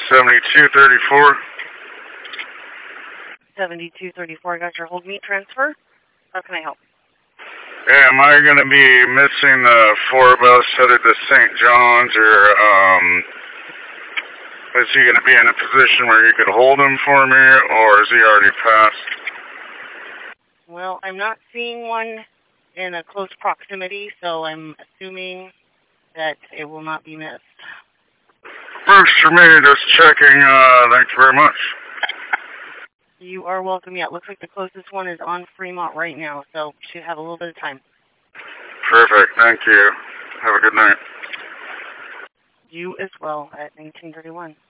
7234. 7234, I got your hold meet transfer. How can I help? Yeah, am I going to be missing the 4 bus headed to St. John's, or is he going to be in a position where you could hold him for me, or is he already passed? Well, I'm not seeing one in a close proximity, so I'm assuming that it will not be missed. Works for me, just checking. Thank you very much. You are welcome. Yeah, it looks like the closest one is on Fremont right now, so should have a little bit of time. Perfect, thank you. Have a good night. You as well at 1931.